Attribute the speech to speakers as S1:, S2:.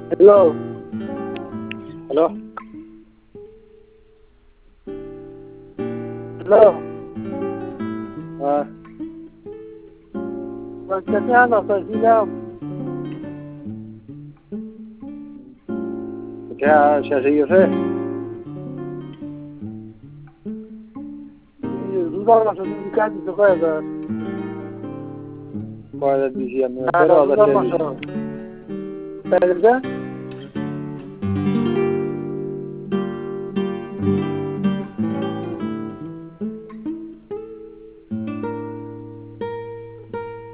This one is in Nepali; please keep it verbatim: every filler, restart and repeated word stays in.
S1: Hello. Hello. Hello. Ah. Bacaannya apa sih Lam? क्या क्या चाहिए थे? रुदा का दुकान तो क्या है? क्या है दीजिए हमें? रुदा का क्या है?